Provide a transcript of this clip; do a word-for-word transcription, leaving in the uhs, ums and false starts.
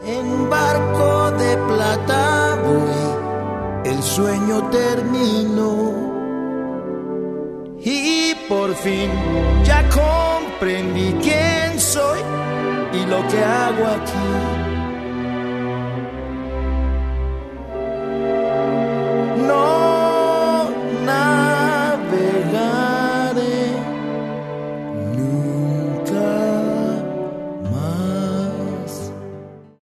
En barco de plata voy, el sueño terminó. Y por fin ya comprendí quién soy y lo que hago aquí.